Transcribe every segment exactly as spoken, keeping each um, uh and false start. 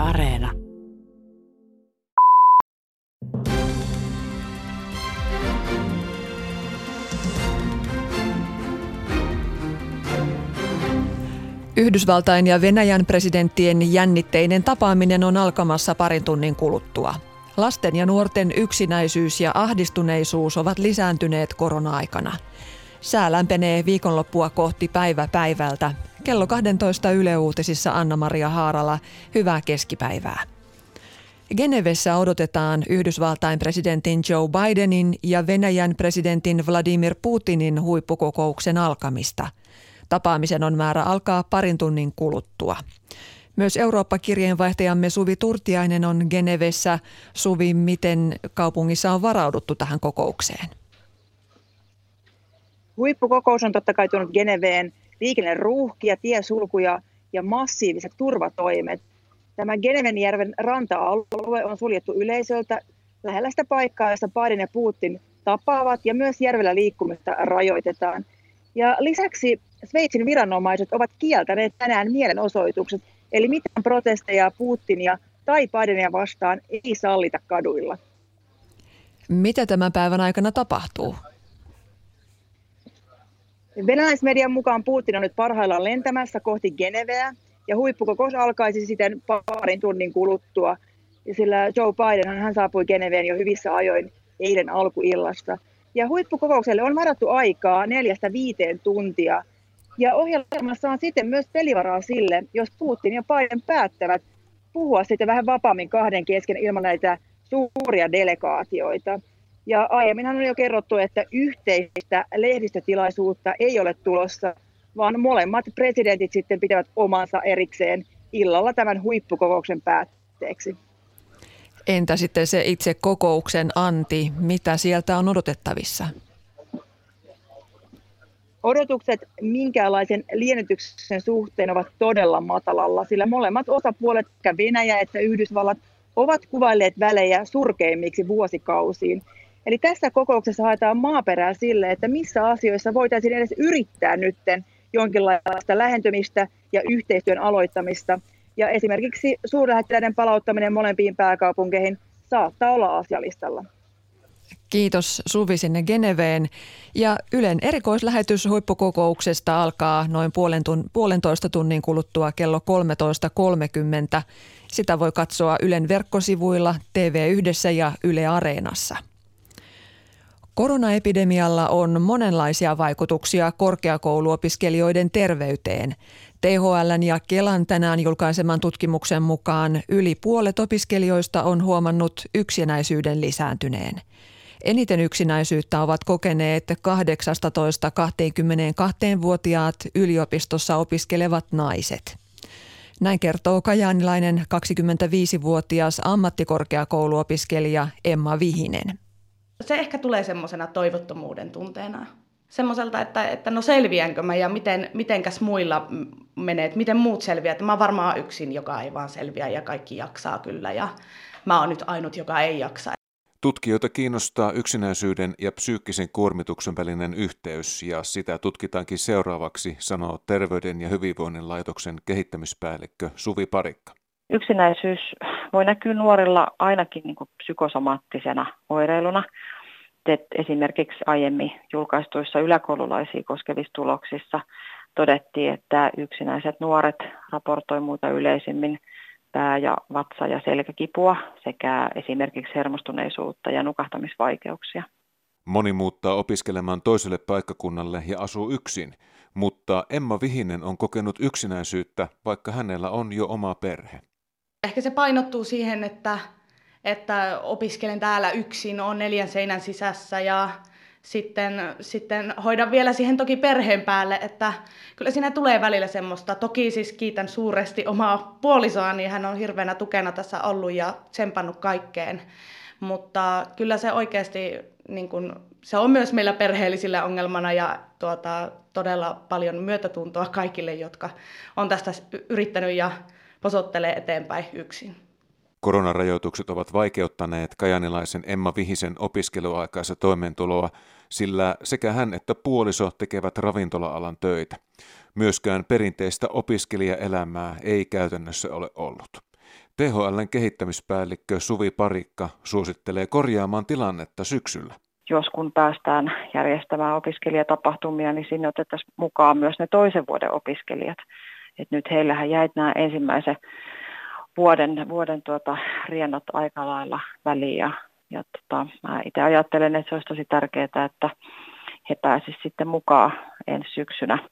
Areena. Yhdysvaltain ja Venäjän presidenttien jännitteinen tapaaminen on alkamassa parin tunnin kuluttua. Lasten ja nuorten yksinäisyys ja ahdistuneisuus ovat lisääntyneet korona-aikana. Sää lämpenee viikonloppua kohti päivä päivältä. Kello kaksitoista Yle Uutisissa Anna-Maria Haarala. Hyvää keskipäivää. Genevessä odotetaan Yhdysvaltain presidentin Joe Bidenin ja Venäjän presidentin Vladimir Putinin huippukokouksen alkamista. Tapaamisen on määrä alkaa parin tunnin kuluttua. Myös Eurooppa-kirjeenvaihtajamme Suvi Turtiainen on Genevessä. Suvi, miten kaupungissa on varauduttu tähän kokoukseen? Huippukokous on totta kai tuonut Geneveen liikenneruuhkia, tiesulkuja ja massiiviset turvatoimet. Tämä Genevenjärven ranta-alue on suljettu yleisöltä lähellä sitä paikkaa, jossa Biden ja Putin tapaavat, ja myös järvellä liikkumista rajoitetaan. Ja lisäksi Sveitsin viranomaiset ovat kieltäneet tänään mielenosoitukset, eli mitään protesteja Putinia tai Bidenia vastaan ei sallita kaduilla. Mitä tämän päivän aikana tapahtuu? Venäläismedian mukaan Putin on nyt parhaillaan lentämässä kohti Geneveä, ja huippukokous alkaisi siten parin tunnin kuluttua, sillä Joe Biden hän saapui Geneveen jo hyvissä ajoin eilen alkuillasta. Ja huippukokoukselle on varattu aikaa neljästä viiteen tuntia, ja ohjelmassa on sitten myös pelivaraa sille, jos Putin ja Biden päättävät puhua sitten vähän vapaammin kahden kesken ilman näitä suuria delegaatioita. Ja aiemminhan on jo kerrottu, että yhteistä lehdistötilaisuutta ei ole tulossa, vaan molemmat presidentit sitten pitävät omansa erikseen illalla tämän huippukokouksen päätteeksi. Entä sitten se itse kokouksen anti, mitä sieltä on odotettavissa? Odotukset minkäänlaisen liennytyksen suhteen ovat todella matalalla, sillä molemmat osapuolet, sekä Venäjä että Yhdysvallat, ovat kuvailleet välejä surkeimmiksi vuosikausiin. Eli tässä kokouksessa haetaan maaperää sille, että missä asioissa voitaisiin edes yrittää nytten jonkinlaista lähentymistä ja yhteistyön aloittamista. Ja esimerkiksi suurlähettiläiden palauttaminen molempiin pääkaupunkeihin saattaa olla asialistalla. Kiitos Suvi sinne Geneveen. Ja Ylen erikoislähetys huippukokouksesta alkaa noin puolentoista tunnin kuluttua kello kolmetoista kolmekymmentä. Sitä voi katsoa Ylen verkkosivuilla, T V yhdessä ja Yle Areenassa. Koronaepidemialla on monenlaisia vaikutuksia korkeakouluopiskelijoiden terveyteen. T H L:n ja Kelan tänään julkaiseman tutkimuksen mukaan yli puolet opiskelijoista on huomannut yksinäisyyden lisääntyneen. Eniten yksinäisyyttä ovat kokeneet kahdeksantoista–kaksikymmentäkaksi-vuotiaat yliopistossa opiskelevat naiset. Näin kertoo kajaanilainen kaksikymmentäviisivuotias ammattikorkeakouluopiskelija Emma Vihinen. Se ehkä tulee semmoisena toivottomuuden tunteena. Semmoiselta, että, että no selviänkö mä ja miten, mitenkäs muilla menee, että miten muut selviää. Että mä oon varmaan yksin, joka ei vaan selviä ja kaikki jaksaa kyllä ja mä oon nyt ainut, joka ei jaksa. Tutkijoita kiinnostaa yksinäisyyden ja psyykkisen kuormituksen välinen yhteys ja sitä tutkitaankin seuraavaksi, sanoo Terveyden ja hyvinvoinnin laitoksen kehittämispäällikkö Suvi Parikka. Yksinäisyys voi näkyä nuorilla ainakin niin kuin psykosomaattisena oireiluna. Et esimerkiksi aiemmin julkaistuissa yläkoululaisia koskevissa tuloksissa todettiin, että yksinäiset nuoret raportoi muuta yleisimmin pää- ja vatsa- ja selkäkipua sekä esimerkiksi hermostuneisuutta ja nukahtamisvaikeuksia. Moni muuttaa opiskelemaan toiselle paikkakunnalle ja asuu yksin, mutta Emma Vihinen on kokenut yksinäisyyttä, vaikka hänellä on jo oma perhe. Ehkä se painottuu siihen, että, että opiskelen täällä yksin, olen neljän seinän sisässä ja sitten, sitten hoidan vielä siihen toki perheen päälle, että kyllä siinä tulee välillä semmoista. Toki siis kiitän suuresti omaa puolisoa, niin hän on hirveänä tukena tässä ollut ja tsempannut kaikkeen. Mutta kyllä se oikeasti, niin kun, se on myös meillä perheellisillä ongelmana ja tuota, todella paljon myötätuntoa kaikille, jotka on tästä yrittänyt ja posottelee eteenpäin yksin. Koronarajoitukset ovat vaikeuttaneet kajanilaisen Emma Vihisen opiskeluaikaista toimeentuloa, sillä sekä hän että puoliso tekevät ravintola-alan töitä. Myöskään perinteistä opiskelijaelämää ei käytännössä ole ollut. T H L:n kehittämispäällikkö Suvi Parikka suosittelee korjaamaan tilannetta syksyllä. Jos kun päästään järjestämään opiskelijatapahtumia, niin sinne otettaisiin mukaan myös ne toisen vuoden opiskelijat. Et nyt heillähän jäi nämä ensimmäisen vuoden, vuoden tuota, riennot aika lailla väliin. Ja, ja tota, mä itse ajattelen, että se olisi tosi tärkeää, että he pääsisivät sitten mukaan ensi syksynä.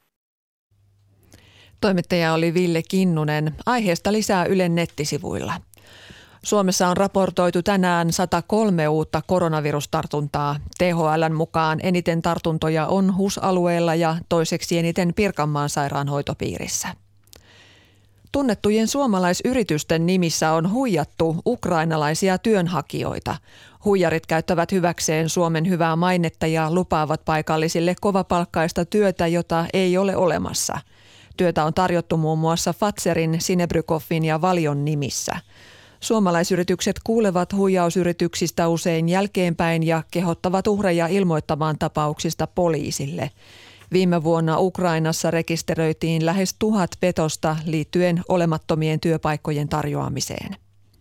Toimittaja oli Ville Kinnunen. Aiheesta lisää Ylen nettisivuilla. Suomessa on raportoitu tänään sata kolme uutta koronavirustartuntaa. T H L:n mukaan eniten tartuntoja on H U S-alueella ja toiseksi eniten Pirkanmaan sairaanhoitopiirissä. Tunnettujen suomalaisyritysten nimissä on huijattu ukrainalaisia työnhakijoita. Huijarit käyttävät hyväkseen Suomen hyvää mainetta ja lupaavat paikallisille kovapalkkaista työtä, jota ei ole olemassa. Työtä on tarjottu muun muassa Fazerin, Sinebrykoffin ja Valion nimissä. Suomalaisyritykset kuulevat huijausyrityksistä usein jälkeenpäin ja kehottavat uhreja ilmoittamaan tapauksista poliisille. Viime vuonna Ukrainassa rekisteröitiin lähes tuhat petosta liittyen olemattomien työpaikkojen tarjoamiseen.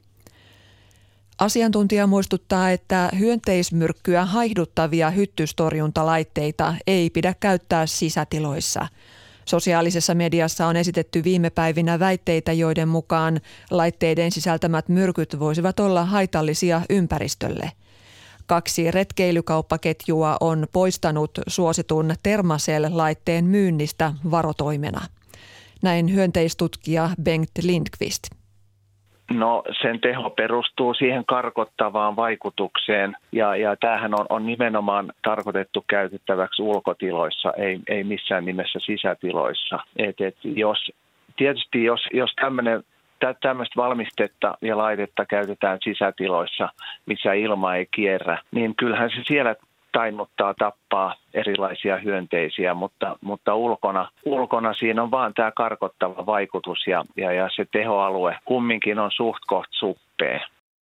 Asiantuntija muistuttaa, että hyönteismyrkkyä haihduttavia hyttystorjuntalaitteita ei pidä käyttää sisätiloissa. Sosiaalisessa mediassa on esitetty viime päivinä väitteitä, joiden mukaan laitteiden sisältämät myrkyt voisivat olla haitallisia ympäristölle. Kaksi retkeilykauppaketjua on poistanut suositun Thermacell-laitteen myynnistä varotoimena. Näin hyönteistutkija Bengt Lindqvist. No sen teho perustuu siihen karkottavaan vaikutukseen ja, ja tämähän on, on nimenomaan tarkoitettu käytettäväksi ulkotiloissa, ei, ei missään nimessä sisätiloissa. Et, et jos, tietysti jos, jos tämmöinen tämmöistä valmistetta ja laitetta käytetään sisätiloissa, missä ilma ei kierrä, niin kyllähän se siellä tainnuttaa tappaa erilaisia hyönteisiä, mutta, mutta ulkona, ulkona siinä on vaan tämä karkottava vaikutus ja, ja, ja se tehoalue kumminkin on suht koht suppea.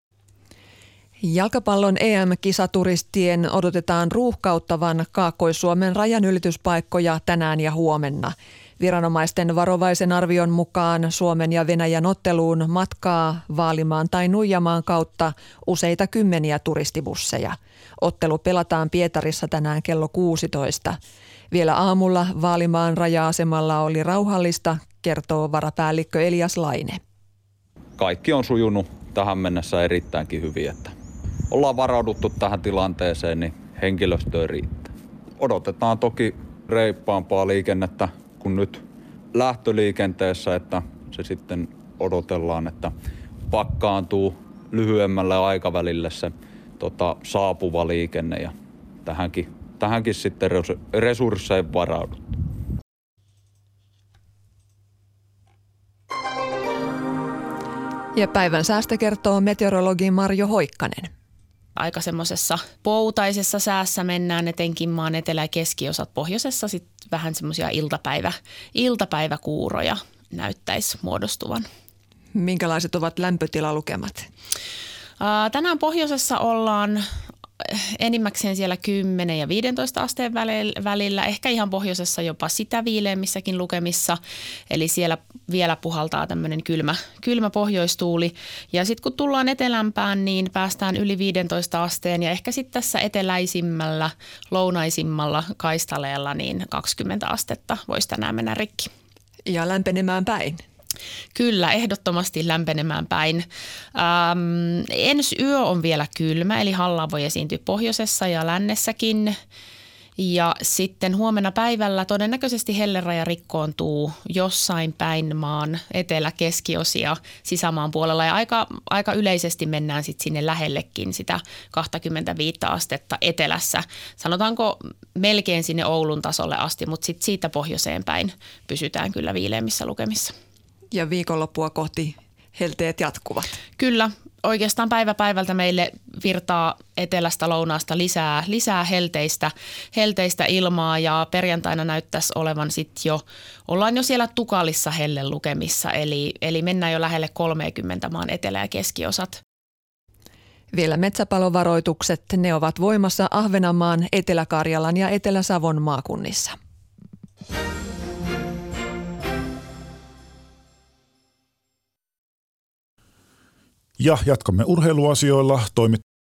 Jalkapallon E M-kisaturistien odotetaan ruuhkauttavan Kaakkois-Suomen rajanylityspaikkoja tänään ja huomenna. Viranomaisten varovaisen arvion mukaan Suomen ja Venäjän otteluun matkaa Vaalimaan tai Nuijamaan kautta useita kymmeniä turistibusseja. Ottelu pelataan Pietarissa tänään kello kuusitoista. Vielä aamulla Vaalimaan raja-asemalla oli rauhallista, kertoo varapäällikkö Elias Laine. Kaikki on sujunut tähän mennessä erittäinkin hyvin, että ollaan varauduttu tähän tilanteeseen, niin henkilöstöä riittää. Odotetaan toki reippaampaa liikennettä kuin nyt lähtöliikenteessä, että se sitten odotellaan, että pakkaantuu lyhyemmälle aikavälille se tota, saapuva liikenne ja tähänkin, tähänkin sitten resursseja varauduttu. Ja päivän säästä kertoo meteorologi Marjo Hoikkanen. Aika semmoisessa poutaisessa säässä mennään, etenkin maan etelä- ja keskiosat, pohjoisessa sitten vähän semmoisia iltapäivä, iltapäiväkuuroja näyttäisi muodostuvan. Minkälaiset ovat lämpötilalukemat? Ää, tänään pohjoisessa ollaan enimmäkseen siellä kymmenen ja viisitoista asteen välillä, ehkä ihan pohjoisessa jopa sitä viileämmissäkin lukemissa, eli siellä vielä puhaltaa tämmöinen kylmä, kylmä pohjoistuuli. Ja sitten kun tullaan etelämpään, niin päästään yli viisitoista asteen ja ehkä sitten tässä eteläisimmällä, lounaisimmalla kaistaleella niin kaksikymmentä astetta voisi tänään mennä rikki. Ja lämpenemään päin. Kyllä, ehdottomasti lämpenemään päin. Ähm, ensi yö on vielä kylmä, eli halla voi esiintyä pohjoisessa ja lännessäkin. Ja sitten huomenna päivällä todennäköisesti helleraja rikkoontuu jossain päin maan etelä-keskiosia sisämaan puolella. Ja aika, aika yleisesti mennään sitten sinne lähellekin sitä kaksikymmentäviisi astetta etelässä. Sanotaanko melkein sinne Oulun tasolle asti, mutta sitten siitä pohjoiseen päin pysytään kyllä viileämmissä lukemissa. Ja viikonloppua kohti helteet jatkuvat. Kyllä, oikeastaan päivä päivältä meille virtaa etelästä lounaasta lisää, lisää helteistä, helteistä ilmaa ja perjantaina näyttäisi olevan sitten jo, ollaan jo siellä tukalissa hellen lukemissa, eli, eli mennään jo lähelle kolmekymmentä maan etelä- ja keskiosat. Vielä metsäpalovaroitukset, ne ovat voimassa Ahvenanmaan, Etelä-Karjalan ja Etelä-Savon maakunnissa. Ja jatkamme urheiluasioilla. Toimittaja